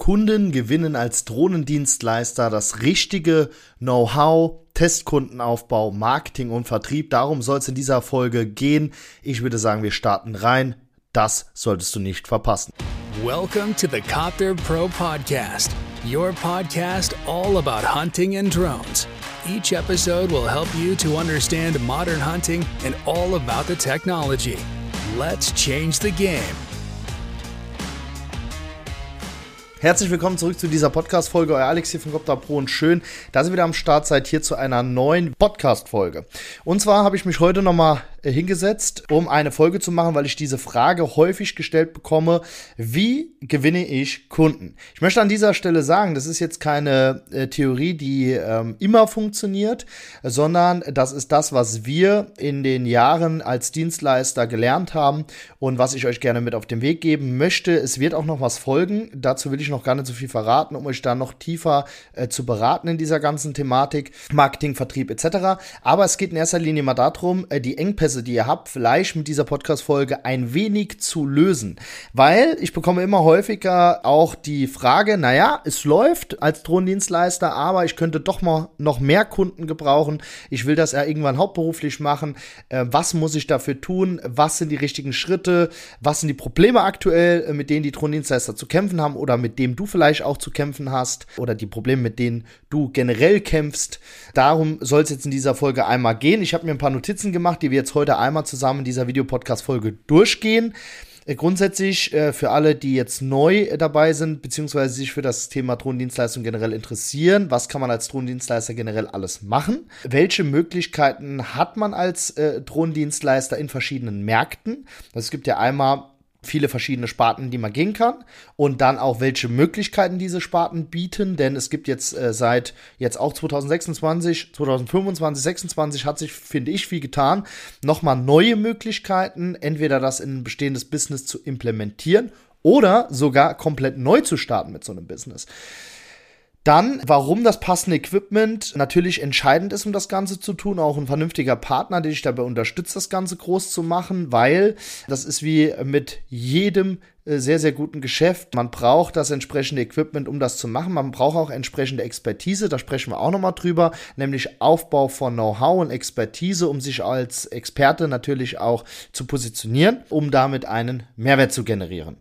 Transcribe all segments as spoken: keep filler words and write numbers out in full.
Kunden gewinnen als Drohnendienstleister, das richtige Know-how, Testkundenaufbau, Marketing und Vertrieb. Darum soll es in dieser Folge gehen. Ich würde sagen, wir starten rein. Das solltest du nicht verpassen. Welcome to the Copter Pro Podcast, your podcast all about hunting and drones. Each episode will help you to understand modern hunting and all about the technology. Let's change the game. Herzlich willkommen zurück zu dieser Podcast-Folge. Euer Alex hier von Copter Pro und schön, dass ihr wieder am Start seid hier zu einer neuen Podcast-Folge. Und zwar habe ich mich heute nochmal äh, hingesetzt, um eine Folge zu machen, weil ich diese Frage häufig gestellt bekomme: Wie gewinne ich Kunden? Ich möchte an dieser Stelle sagen, das ist jetzt keine äh, Theorie, die ähm, immer funktioniert, sondern das ist das, was wir in den Jahren als Dienstleister gelernt haben und was ich euch gerne mit auf den Weg geben möchte. Es wird auch noch was folgen, dazu will ich noch gar nicht so viel verraten, um euch da noch tiefer äh, zu beraten in dieser ganzen Thematik, Marketing, Vertrieb et cetera. Aber es geht in erster Linie mal darum, äh, die Engpässe, die ihr habt, vielleicht mit dieser Podcast-Folge ein wenig zu lösen. Weil ich bekomme immer häufiger auch die Frage, naja, es läuft als Drohnendienstleister, aber ich könnte doch mal noch mehr Kunden gebrauchen. Ich will das ja irgendwann hauptberuflich machen. Äh, was muss ich dafür tun? Was sind die richtigen Schritte? Was sind die Probleme aktuell, äh, mit denen die Drohnendienstleister zu kämpfen haben oder mit dem du vielleicht auch zu kämpfen hast oder die Probleme, mit denen du generell kämpfst. Darum soll es jetzt in dieser Folge einmal gehen. Ich habe mir ein paar Notizen gemacht, die wir jetzt heute einmal zusammen in dieser Videopodcast-Folge durchgehen. Äh, grundsätzlich äh, für alle, die jetzt neu äh, dabei sind, beziehungsweise sich für das Thema Drohnendienstleistung generell interessieren, was kann man als Drohnendienstleister generell alles machen? Welche Möglichkeiten hat man als äh, Drohnendienstleister in verschiedenen Märkten? Es gibt ja einmal viele verschiedene Sparten, die man gehen kann, und dann auch, welche Möglichkeiten diese Sparten bieten, denn es gibt jetzt äh, seit jetzt auch zwanzig sechsundzwanzig, zwanzig fünfundzwanzig, sechsundzwanzig hat sich, finde ich, viel getan, nochmal neue Möglichkeiten, entweder das in ein bestehendes Business zu implementieren oder sogar komplett neu zu starten mit so einem Business. Dann, warum das passende Equipment natürlich entscheidend ist, um das Ganze zu tun. Auch ein vernünftiger Partner, der dich dabei unterstützt, das Ganze groß zu machen, weil das ist wie mit jedem äh, sehr, sehr guten Geschäft. Man braucht das entsprechende Equipment, um das zu machen. Man braucht auch entsprechende Expertise, da sprechen wir auch nochmal drüber, nämlich Aufbau von Know-how und Expertise, um sich als Experte natürlich auch zu positionieren, um damit einen Mehrwert zu generieren.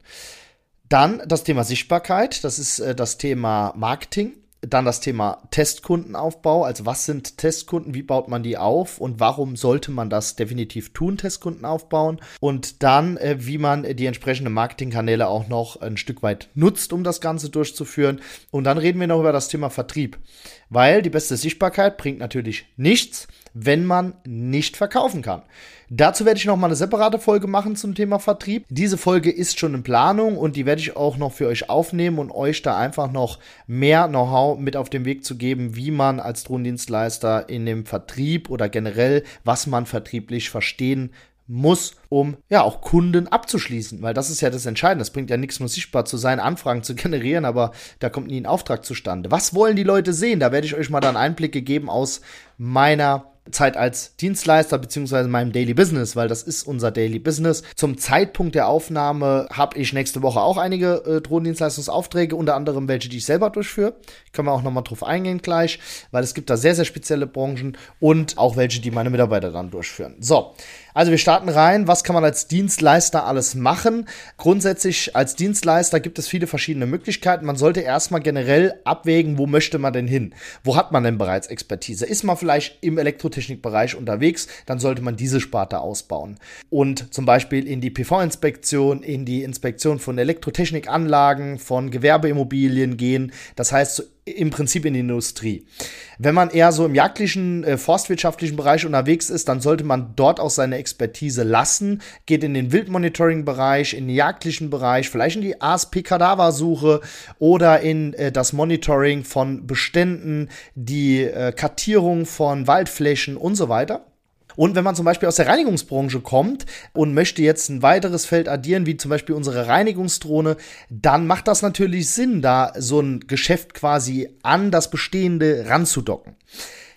Dann das Thema Sichtbarkeit, das ist äh, das Thema Marketing. Dann das Thema Testkundenaufbau, also was sind Testkunden, wie baut man die auf und warum sollte man das definitiv tun, Testkunden aufbauen. Und dann, äh, wie man die entsprechenden Marketingkanäle auch noch ein Stück weit nutzt, um das Ganze durchzuführen. Und dann reden wir noch über das Thema Vertrieb, weil die beste Sichtbarkeit bringt natürlich nichts, wenn man nicht verkaufen kann. Dazu werde ich noch mal eine separate Folge machen zum Thema Vertrieb. Diese Folge ist schon in Planung und die werde ich auch noch für euch aufnehmen und euch da einfach noch mehr Know-how mit auf den Weg zu geben, wie man als Drohnendienstleister in dem Vertrieb oder generell, was man vertrieblich verstehen muss, um ja auch Kunden abzuschließen, weil das ist ja das Entscheidende. Es bringt ja nichts, nur sichtbar zu sein, Anfragen zu generieren, aber da kommt nie ein Auftrag zustande. Was wollen die Leute sehen? Da werde ich euch mal dann Einblicke geben aus meiner Zeit als Dienstleister beziehungsweise meinem Daily Business, weil das ist unser Daily Business. Zum Zeitpunkt der Aufnahme habe ich nächste Woche auch einige äh, Drohnendienstleistungsaufträge, unter anderem welche, die ich selber durchführe. Können wir auch nochmal drauf eingehen gleich, weil es gibt da sehr, sehr spezielle Branchen und auch welche, die meine Mitarbeiter dann durchführen. So, also wir starten rein. Was kann man als Dienstleister alles machen? Grundsätzlich als Dienstleister gibt es viele verschiedene Möglichkeiten. Man sollte erstmal generell abwägen, wo möchte man denn hin? Wo hat man denn bereits Expertise? Ist man vielleicht im Elektrotechnikbereich unterwegs, dann sollte man diese Sparte ausbauen. Und zum Beispiel in die P V-Inspektion, in die Inspektion von Elektrotechnikanlagen, von Gewerbeimmobilien gehen. Das heißt, so im Prinzip in die Industrie. Wenn man eher so im jagdlichen, äh, forstwirtschaftlichen Bereich unterwegs ist, dann sollte man dort auch seine Expertise lassen, geht in den Wildmonitoring-Bereich, in den jagdlichen Bereich, vielleicht in die A S P-Kadaversuche oder in äh, das Monitoring von Beständen, die äh, Kartierung von Waldflächen und so weiter. Und wenn man zum Beispiel aus der Reinigungsbranche kommt und möchte jetzt ein weiteres Feld addieren, wie zum Beispiel unsere Reinigungsdrohne, dann macht das natürlich Sinn, da so ein Geschäft quasi an das Bestehende ranzudocken.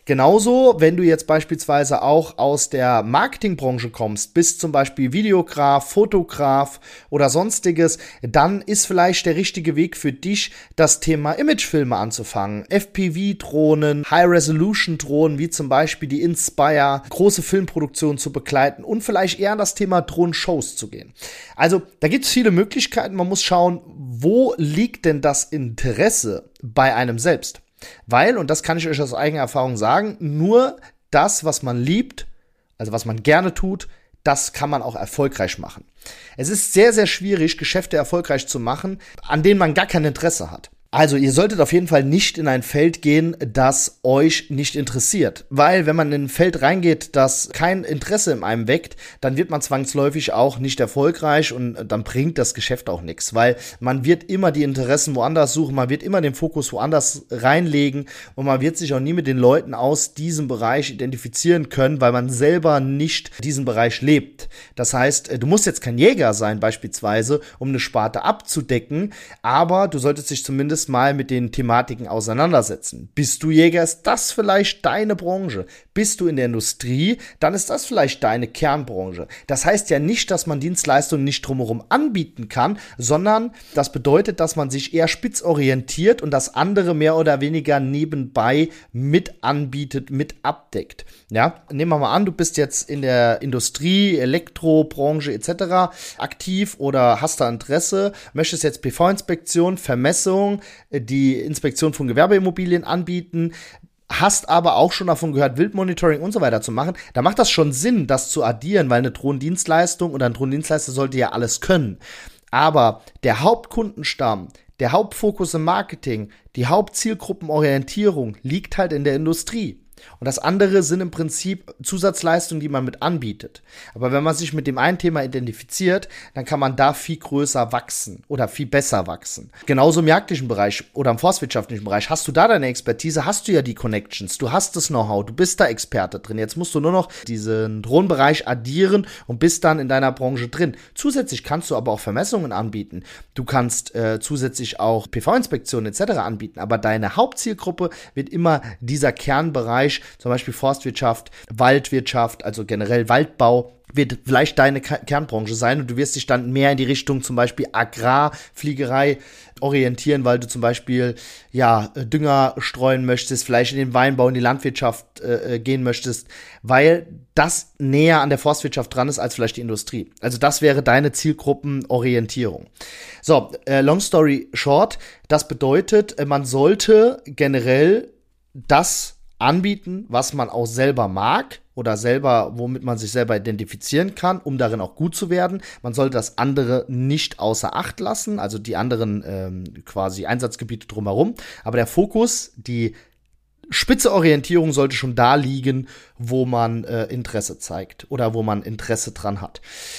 Genauso, wenn du jetzt beispielsweise auch aus der Marketingbranche kommst, bist zum Beispiel Videograf, Fotograf oder sonstiges, dann ist vielleicht der richtige Weg für dich, das Thema Imagefilme anzufangen. F P V-Drohnen, High-Resolution-Drohnen, wie zum Beispiel die Inspire, große Filmproduktionen zu begleiten und vielleicht eher an das Thema Drohnen-Shows zu gehen. Also, da gibt es viele Möglichkeiten. Man muss schauen, wo liegt denn das Interesse bei einem selbst? Weil, und das kann ich euch aus eigener Erfahrung sagen, nur das, was man liebt, also was man gerne tut, das kann man auch erfolgreich machen. Es ist sehr, sehr schwierig, Geschäfte erfolgreich zu machen, an denen man gar kein Interesse hat. Also, ihr solltet auf jeden Fall nicht in ein Feld gehen, das euch nicht interessiert. Weil, wenn man in ein Feld reingeht, das kein Interesse in einem weckt, dann wird man zwangsläufig auch nicht erfolgreich und dann bringt das Geschäft auch nichts. Weil man wird immer die Interessen woanders suchen, man wird immer den Fokus woanders reinlegen und man wird sich auch nie mit den Leuten aus diesem Bereich identifizieren können, weil man selber nicht diesen Bereich lebt. Das heißt, du musst jetzt kein Jäger sein beispielsweise, um eine Sparte abzudecken, aber du solltest dich zumindest mal mit den Thematiken auseinandersetzen. Bist du Jäger, ist das vielleicht deine Branche. Bist du in der Industrie, dann ist das vielleicht deine Kernbranche. Das heißt ja nicht, dass man Dienstleistungen nicht drumherum anbieten kann, sondern das bedeutet, dass man sich eher spitz orientiert und das andere mehr oder weniger nebenbei mit anbietet, mit abdeckt. Ja, nehmen wir mal an, du bist jetzt in der Industrie, Elektrobranche et cetera aktiv oder hast da Interesse, möchtest jetzt P V-Inspektion, Vermessung, die Inspektion von Gewerbeimmobilien anbieten, hast aber auch schon davon gehört, Wildmonitoring und so weiter zu machen, da macht das schon Sinn, das zu addieren, weil eine Drohnendienstleistung oder ein Drohnendienstleister sollte ja alles können. Aber der Hauptkundenstamm, der Hauptfokus im Marketing, die Hauptzielgruppenorientierung liegt halt in der Industrie. Und das andere sind im Prinzip Zusatzleistungen, die man mit anbietet. Aber wenn man sich mit dem einen Thema identifiziert, dann kann man da viel größer wachsen oder viel besser wachsen. Genauso im jagdlichen Bereich oder im forstwirtschaftlichen Bereich. Hast du da deine Expertise, hast du ja die Connections, du hast das Know-how, du bist da Experte drin. Jetzt musst du nur noch diesen Drohnenbereich addieren und bist dann in deiner Branche drin. Zusätzlich kannst du aber auch Vermessungen anbieten. Du kannst äh, zusätzlich auch P V-Inspektionen et cetera anbieten. Aber deine Hauptzielgruppe wird immer dieser Kernbereich, zum Beispiel Forstwirtschaft, Waldwirtschaft, also generell Waldbau, wird vielleicht deine Kernbranche sein und du wirst dich dann mehr in die Richtung zum Beispiel Agrarfliegerei orientieren, weil du zum Beispiel ja Dünger streuen möchtest, vielleicht in den Weinbau, in die Landwirtschaft äh, gehen möchtest, weil das näher an der Forstwirtschaft dran ist als vielleicht die Industrie. Also das wäre deine Zielgruppenorientierung. So, äh, long story short, das bedeutet, man sollte generell das anbieten, was man auch selber mag oder selber, womit man sich selber identifizieren kann, um darin auch gut zu werden. Man sollte das andere nicht außer Acht lassen, also die anderen ähm, quasi Einsatzgebiete drumherum. Aber der Fokus, die spitze Orientierung sollte schon da liegen, wo man äh, Interesse zeigt oder wo man Interesse dran hat.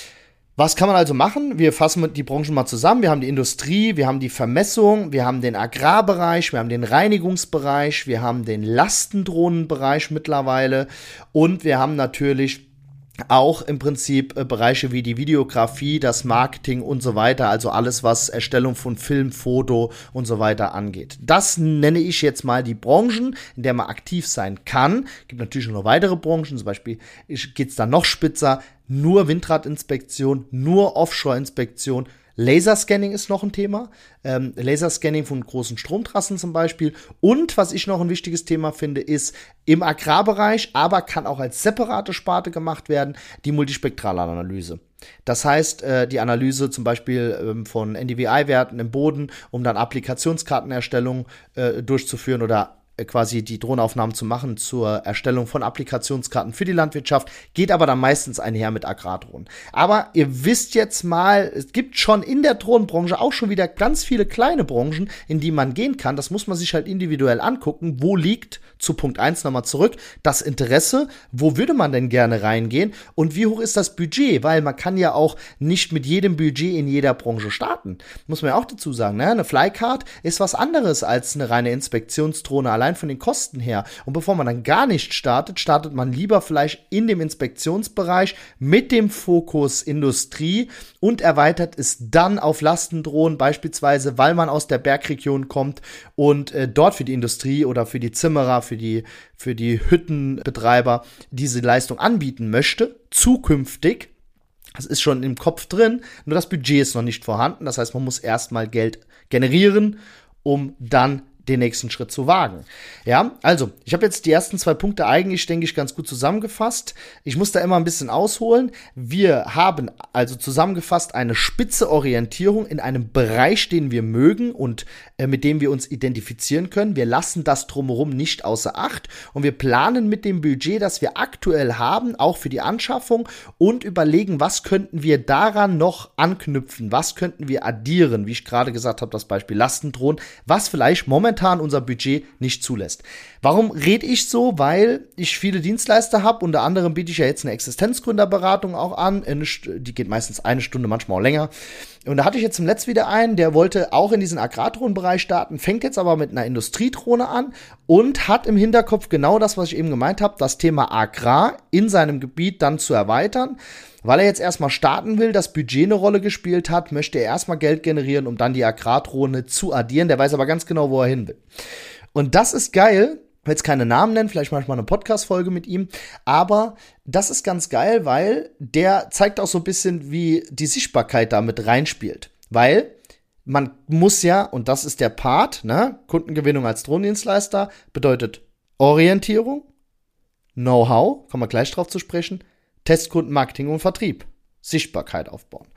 Was kann man also machen? Wir fassen die Branchen mal zusammen. Wir haben die Industrie, wir haben die Vermessung, wir haben den Agrarbereich, wir haben den Reinigungsbereich, wir haben den Lastendrohnenbereich mittlerweile und wir haben natürlich auch im Prinzip äh, Bereiche wie die Videografie, das Marketing und so weiter, also alles, was Erstellung von Film, Foto und so weiter angeht. Das nenne ich jetzt mal die Branchen, in der man aktiv sein kann. Gibt natürlich noch weitere Branchen, zum Beispiel geht es dann noch spitzer, nur Windradinspektion, nur Offshore-Inspektion. Laserscanning ist noch ein Thema. Ähm, Laserscanning von großen Stromtrassen zum Beispiel. Und was ich noch ein wichtiges Thema finde, ist im Agrarbereich, aber kann auch als separate Sparte gemacht werden, die Multispektralanalyse. Das heißt, äh, die Analyse zum Beispiel ähm, von N D V I-Werten im Boden, um dann Applikationskartenerstellung äh, durchzuführen oder quasi die Drohnenaufnahmen zu machen zur Erstellung von Applikationskarten für die Landwirtschaft, geht aber dann meistens einher mit Agrardrohnen. Aber ihr wisst jetzt mal, es gibt schon in der Drohnenbranche auch schon wieder ganz viele kleine Branchen, in die man gehen kann. Das muss man sich halt individuell angucken. Wo liegt, zu Punkt eins nochmal zurück, das Interesse? Wo würde man denn gerne reingehen? Und wie hoch ist das Budget? Weil man kann ja auch nicht mit jedem Budget in jeder Branche starten. Muss man ja auch dazu sagen, ne? Eine Flycard ist was anderes als eine reine Inspektionsdrohne allein allein von den Kosten her. Und bevor man dann gar nicht startet, startet man lieber vielleicht in dem Inspektionsbereich mit dem Fokus Industrie und erweitert es dann auf Lastendrohnen, beispielsweise, weil man aus der Bergregion kommt und äh, dort für die Industrie oder für die Zimmerer, für die, für die Hüttenbetreiber diese Leistung anbieten möchte, zukünftig. Das ist schon im Kopf drin, nur das Budget ist noch nicht vorhanden. Das heißt, man muss erstmal Geld generieren, um dann den nächsten Schritt zu wagen. Ja, also, ich habe jetzt die ersten zwei Punkte eigentlich, denke ich, ganz gut zusammengefasst. Ich muss da immer ein bisschen ausholen. Wir haben also zusammengefasst eine spitze Orientierung in einem Bereich, den wir mögen und äh, mit dem wir uns identifizieren können. Wir lassen das drumherum nicht außer Acht und wir planen mit dem Budget, das wir aktuell haben, auch für die Anschaffung und überlegen, was könnten wir daran noch anknüpfen, was könnten wir addieren, wie ich gerade gesagt habe, das Beispiel Lastendrohnen, was vielleicht momentan unser Budget nicht zulässt. Warum rede ich so? Weil ich viele Dienstleister habe, unter anderem biete ich ja jetzt eine Existenzgründerberatung auch an, die geht meistens eine Stunde, manchmal auch länger. Und da hatte ich jetzt zum Letzten wieder einen, der wollte auch in diesen Agrardrohnenbereich starten, fängt jetzt aber mit einer Industriedrohne an und hat im Hinterkopf genau das, was ich eben gemeint habe, das Thema Agrar in seinem Gebiet dann zu erweitern. Weil er jetzt erstmal starten will, das Budget eine Rolle gespielt hat, möchte er erstmal Geld generieren, um dann die Agrardrohne zu addieren. Der weiß aber ganz genau, wo er hin will. Und das ist geil. Ich will jetzt keine Namen nennen, vielleicht mache ich mal eine Podcast-Folge mit ihm. Aber das ist ganz geil, weil der zeigt auch so ein bisschen, wie die Sichtbarkeit da mit reinspielt. Weil man muss ja, und das ist der Part, ne, Kundengewinnung als Drohnendienstleister, bedeutet Orientierung, Know-how, kommen wir gleich drauf zu sprechen, Testkunden, Marketing und Vertrieb. Sichtbarkeit aufbauen.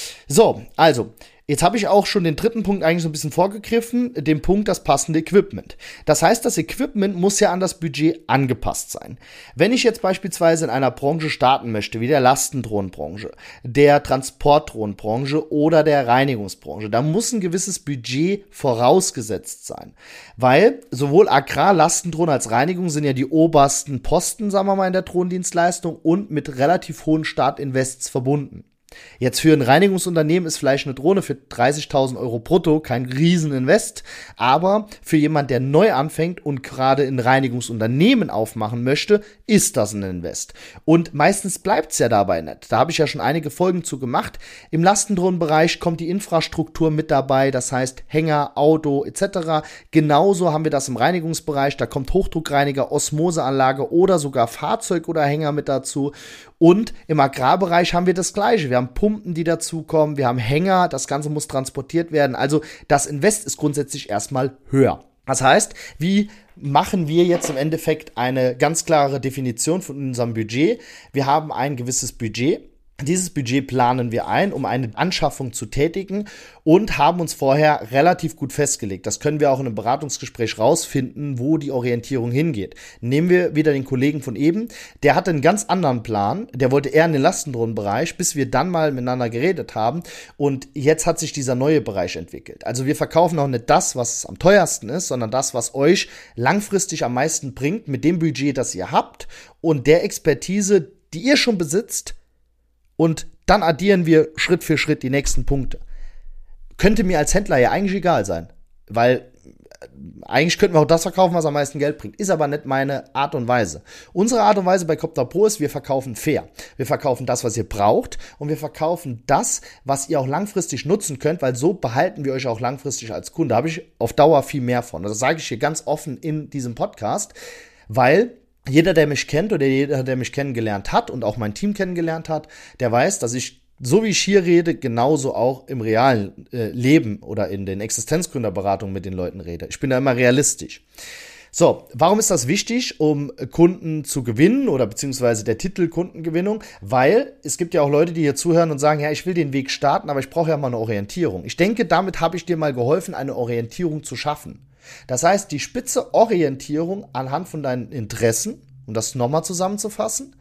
So, also, jetzt habe ich auch schon den dritten Punkt eigentlich so ein bisschen vorgegriffen, den Punkt, das passende Equipment. Das heißt, das Equipment muss ja an das Budget angepasst sein. Wenn ich jetzt beispielsweise in einer Branche starten möchte, wie der Lastendrohnenbranche, der Transportdrohnenbranche oder der Reinigungsbranche, da muss ein gewisses Budget vorausgesetzt sein. Weil sowohl Agrar, Lastendrohnen als Reinigung sind ja die obersten Posten, sagen wir mal, in der Drohnendienstleistung und mit relativ hohen Startinvests verbunden. Jetzt für ein Reinigungsunternehmen ist vielleicht eine Drohne für dreißigtausend Euro brutto kein Rieseninvest, aber für jemand, der neu anfängt und gerade ein Reinigungsunternehmen aufmachen möchte, ist das ein Invest. Und meistens bleibt's ja dabei nicht. Da habe ich ja schon einige Folgen zu gemacht. Im Lastendrohnenbereich kommt die Infrastruktur mit dabei, das heißt Hänger, Auto et cetera. Genauso haben wir das im Reinigungsbereich, da kommt Hochdruckreiniger, Osmoseanlage oder sogar Fahrzeug oder Hänger mit dazu. Und im Agrarbereich haben wir das Gleiche. Wir haben Pumpen, die dazukommen, wir haben Hänger, das Ganze muss transportiert werden. Also das Invest ist grundsätzlich erstmal höher. Das heißt, wie machen wir jetzt im Endeffekt eine ganz klare Definition von unserem Budget? Wir haben ein gewisses Budget. Dieses Budget planen wir ein, um eine Anschaffung zu tätigen und haben uns vorher relativ gut festgelegt. Das können wir auch in einem Beratungsgespräch rausfinden, wo die Orientierung hingeht. Nehmen wir wieder den Kollegen von eben, der hatte einen ganz anderen Plan, der wollte eher in den Lastendrohnenbereich, bis wir dann mal miteinander geredet haben und jetzt hat sich dieser neue Bereich entwickelt. Also wir verkaufen auch nicht das, was am teuersten ist, sondern das, was euch langfristig am meisten bringt mit dem Budget, das ihr habt und der Expertise, die ihr schon besitzt. Und dann addieren wir Schritt für Schritt die nächsten Punkte. Könnte mir als Händler ja eigentlich egal sein, weil eigentlich könnten wir auch das verkaufen, was am meisten Geld bringt. Ist aber nicht meine Art und Weise. Unsere Art und Weise bei Copter Pro ist, wir verkaufen fair. Wir verkaufen das, was ihr braucht und wir verkaufen das, was ihr auch langfristig nutzen könnt, weil so behalten wir euch auch langfristig als Kunde. Da habe ich auf Dauer viel mehr von. Das sage ich hier ganz offen in diesem Podcast, weil jeder, der mich kennt oder jeder, der mich kennengelernt hat und auch mein Team kennengelernt hat, der weiß, dass ich, so wie ich hier rede, genauso auch im realen äh, Leben oder in den Existenzgründerberatungen mit den Leuten rede. Ich bin da immer realistisch. So, warum ist das wichtig, um Kunden zu gewinnen oder beziehungsweise der Titel Kundengewinnung? Weil es gibt ja auch Leute, die hier zuhören und sagen, ja, ich will den Weg starten, aber ich brauche ja mal eine Orientierung. Ich denke, damit habe ich dir mal geholfen, eine Orientierung zu schaffen. Das heißt, die spitze Orientierung anhand von deinen Interessen, um das nochmal zusammenzufassen,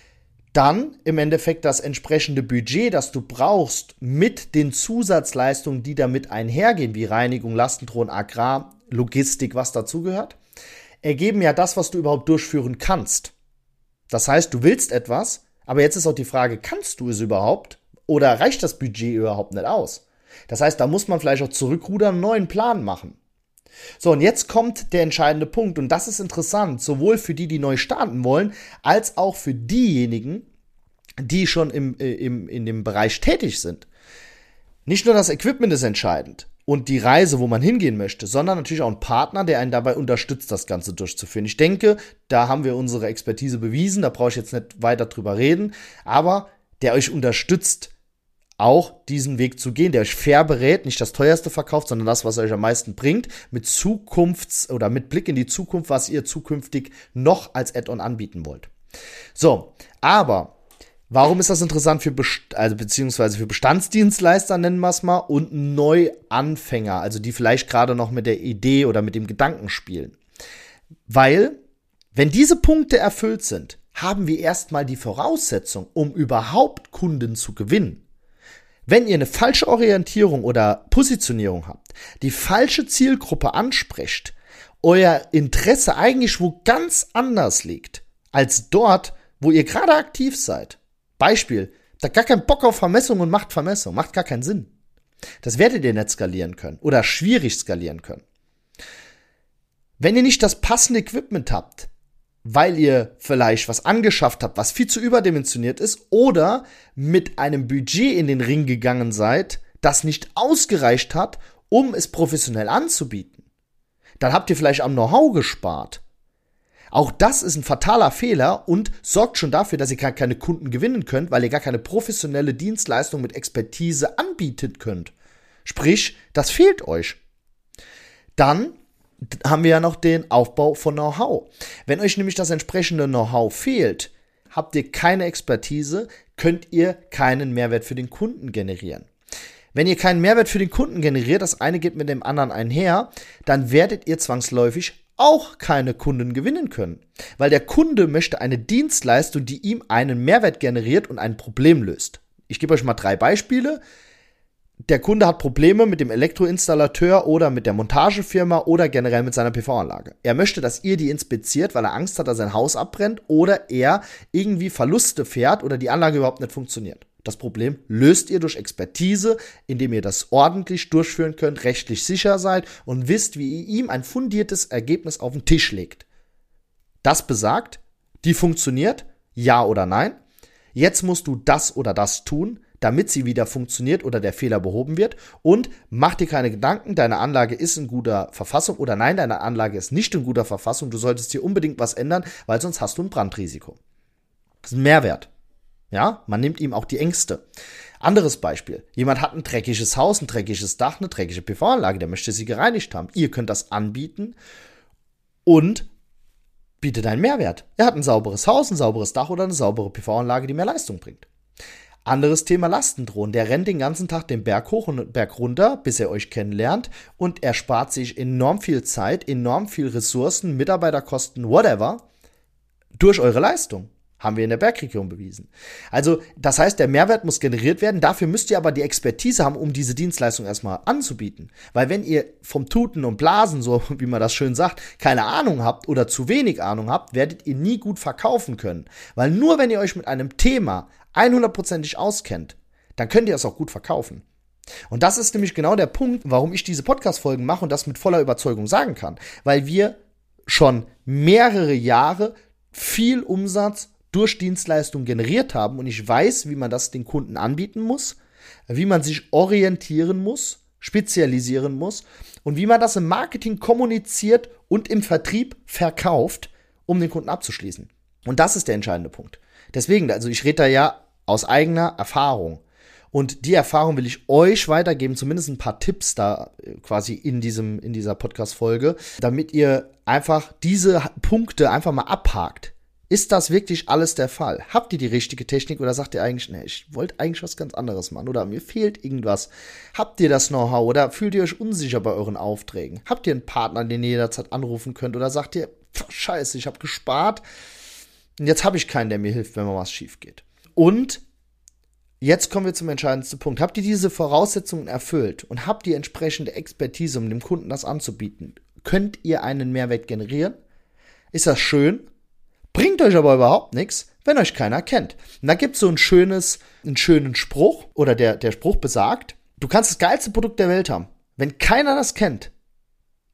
dann im Endeffekt das entsprechende Budget, das du brauchst, mit den Zusatzleistungen, die damit einhergehen, wie Reinigung, Lastendrohnen, Agrar, Logistik, was dazugehört, ergeben ja das, was du überhaupt durchführen kannst. Das heißt, du willst etwas, aber jetzt ist auch die Frage, kannst du es überhaupt oder reicht das Budget überhaupt nicht aus? Das heißt, da muss man vielleicht auch zurückrudern, einen neuen Plan machen. So, und jetzt kommt der entscheidende Punkt, und das ist interessant, sowohl für die, die neu starten wollen, als auch für diejenigen, die schon im, im, in dem Bereich tätig sind. Nicht nur das Equipment ist entscheidend und die Reise, wo man hingehen möchte, sondern natürlich auch ein Partner, der einen dabei unterstützt, das Ganze durchzuführen. Ich denke, da haben wir unsere Expertise bewiesen, da brauche ich jetzt nicht weiter drüber reden, aber der euch unterstützt, auch diesen Weg zu gehen, der euch fair berät, nicht das teuerste verkauft, sondern das, was euch am meisten bringt, mit Zukunfts- oder mit Blick in die Zukunft, was ihr zukünftig noch als Add-on anbieten wollt. So, aber warum ist das interessant für Best- also beziehungsweise für Bestandsdienstleister, nennen wir es mal, und Neuanfänger, also die vielleicht gerade noch mit der Idee oder mit dem Gedanken spielen? Weil, wenn diese Punkte erfüllt sind, haben wir erstmal die Voraussetzung, um überhaupt Kunden zu gewinnen. Wenn ihr eine falsche Orientierung oder Positionierung habt, die falsche Zielgruppe ansprecht, euer Interesse eigentlich wo ganz anders liegt, als dort, wo ihr gerade aktiv seid. Beispiel, da gar keinen Bock auf Vermessung und macht Vermessung, macht gar keinen Sinn. Das werdet ihr nicht skalieren können oder schwierig skalieren können. Wenn ihr nicht das passende Equipment habt, weil ihr vielleicht was angeschafft habt, was viel zu überdimensioniert ist, oder mit einem Budget in den Ring gegangen seid, das nicht ausgereicht hat, um es professionell anzubieten, dann habt ihr vielleicht am Know-how gespart. Auch das ist ein fataler Fehler und sorgt schon dafür, dass ihr gar keine Kunden gewinnen könnt, weil ihr gar keine professionelle Dienstleistung mit Expertise anbieten könnt. Sprich, das fehlt euch. Dann haben wir ja noch den Aufbau von Know-how. Wenn euch nämlich das entsprechende Know-how fehlt, habt ihr keine Expertise, könnt ihr keinen Mehrwert für den Kunden generieren. Wenn ihr keinen Mehrwert für den Kunden generiert, das eine geht mit dem anderen einher, dann werdet ihr zwangsläufig auch keine Kunden gewinnen können. Weil der Kunde möchte eine Dienstleistung, die ihm einen Mehrwert generiert und ein Problem löst. Ich gebe euch mal drei Beispiele. Der Kunde hat Probleme mit dem Elektroinstallateur oder mit der Montagefirma oder generell mit seiner P V-Anlage. Er möchte, dass ihr die inspiziert, weil er Angst hat, dass sein Haus abbrennt oder er irgendwie Verluste fährt oder die Anlage überhaupt nicht funktioniert. Das Problem löst ihr durch Expertise, indem ihr das ordentlich durchführen könnt, rechtlich sicher seid und wisst, wie ihr ihm ein fundiertes Ergebnis auf den Tisch legt. Das besagt, die funktioniert, ja oder nein. Jetzt musst du das oder das tun, damit sie wieder funktioniert oder der Fehler behoben wird, und mach dir keine Gedanken, deine Anlage ist in guter Verfassung oder nein, deine Anlage ist nicht in guter Verfassung, du solltest hier unbedingt was ändern, weil sonst hast du ein Brandrisiko. Das ist ein Mehrwert. Ja, man nimmt ihm auch die Ängste. Anderes Beispiel, jemand hat ein dreckiges Haus, ein dreckiges Dach, eine dreckige P V-Anlage, der möchte sie gereinigt haben. Ihr könnt das anbieten und bietet einen Mehrwert. Er hat ein sauberes Haus, ein sauberes Dach oder eine saubere P V-Anlage, die mehr Leistung bringt. Anderes Thema, Lastendrohnen. Der rennt den ganzen Tag den Berg hoch und den Berg runter, bis er euch kennenlernt, und er spart sich enorm viel Zeit, enorm viel Ressourcen, Mitarbeiterkosten, whatever, durch eure Leistung. Haben wir in der Bergregion bewiesen. Also, das heißt, der Mehrwert muss generiert werden, dafür müsst ihr aber die Expertise haben, um diese Dienstleistung erstmal anzubieten. Weil wenn ihr vom Tuten und Blasen, so wie man das schön sagt, keine Ahnung habt oder zu wenig Ahnung habt, werdet ihr nie gut verkaufen können. Weil nur wenn ihr euch mit einem Thema hundertprozentig auskennt, dann könnt ihr es auch gut verkaufen. Und das ist nämlich genau der Punkt, warum ich diese Podcast-Folgen mache und das mit voller Überzeugung sagen kann. Weil wir schon mehrere Jahre viel Umsatz durch Dienstleistungen generiert haben und ich weiß, wie man das den Kunden anbieten muss, wie man sich orientieren muss, spezialisieren muss und wie man das im Marketing kommuniziert und im Vertrieb verkauft, um den Kunden abzuschließen. Und das ist der entscheidende Punkt. Deswegen, also ich rede da ja aus eigener Erfahrung. Und die Erfahrung will ich euch weitergeben, zumindest ein paar Tipps da quasi in diesem, in dieser Podcast-Folge, damit ihr einfach diese Punkte einfach mal abhakt. Ist das wirklich alles der Fall? Habt ihr die richtige Technik oder sagt ihr eigentlich, nee, ich wollte eigentlich was ganz anderes machen oder mir fehlt irgendwas? Habt ihr das Know-how oder fühlt ihr euch unsicher bei euren Aufträgen? Habt ihr einen Partner, den ihr jederzeit anrufen könnt oder sagt ihr, scheiße, ich habe gespart und jetzt habe ich keinen, der mir hilft, wenn mal was schief geht? Und jetzt kommen wir zum entscheidendsten Punkt. Habt ihr diese Voraussetzungen erfüllt und habt ihr entsprechende Expertise, um dem Kunden das anzubieten? Könnt ihr einen Mehrwert generieren? Ist das schön? Bringt euch aber überhaupt nichts, wenn euch keiner kennt. Und da gibt es so ein schönes, einen schönen Spruch, oder der, der Spruch besagt, du kannst das geilste Produkt der Welt haben. Wenn keiner das kennt,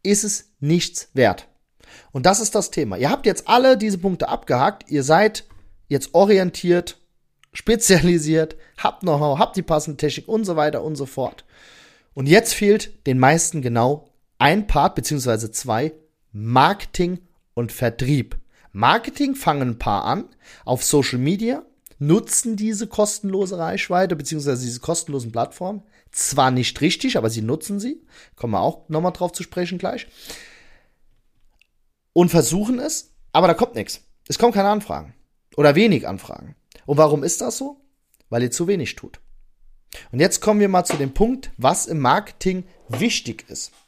ist es nichts wert. Und das ist das Thema. Ihr habt jetzt alle diese Punkte abgehakt. Ihr seid jetzt orientiert, spezialisiert, habt Know-how, habt die passende Technik und so weiter und so fort. Und jetzt fehlt den meisten genau ein Part, beziehungsweise zwei, Marketing und Vertrieb. Marketing fangen ein paar an, auf Social Media, nutzen diese kostenlose Reichweite, beziehungsweise diese kostenlosen Plattformen. Zwar nicht richtig, aber sie nutzen sie. Kommen wir auch nochmal drauf zu sprechen gleich. Und versuchen es, aber da kommt nichts. Es kommen keine Anfragen. Oder wenig Anfragen. Und warum ist das so? Weil ihr zu wenig tut. Und jetzt kommen wir mal zu dem Punkt, was im Marketing wichtig ist.